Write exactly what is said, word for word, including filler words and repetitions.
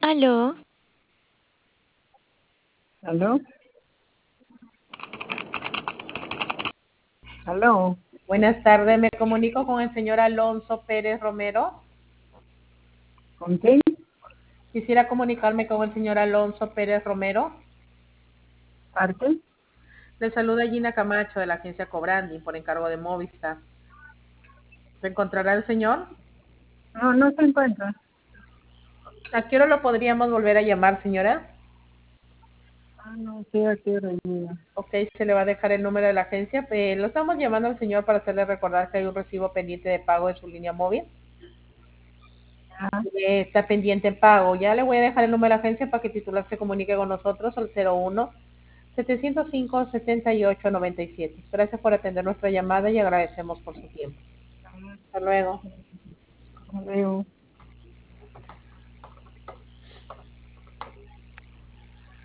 Aló, ¿Aló? ¿Aló? Buenas tardes, me comunico con el señor Alonso Pérez Romero. ¿Con quién? Quisiera comunicarme con el señor Alonso Pérez Romero. ¿Parte? Le saluda Gina Camacho de la agencia Cobrandi por encargo de Movistar. ¿Se encontrará el señor? No, no se encuentra. ¿A qué hora lo podríamos volver a llamar, señora? Ah, no sé a qué hora llega. Ok, se le va a dejar el número de la agencia. Eh, lo estamos llamando al señor para hacerle recordar que hay un recibo pendiente de pago de su línea móvil. Ah, Eh, está pendiente en pago. Ya le voy a dejar el número de la agencia para que el titular se comunique con nosotros al cero uno setecientos cinco setenta y ocho noventa y siete. Gracias por atender nuestra llamada y agradecemos por su tiempo. Hasta luego. no veo.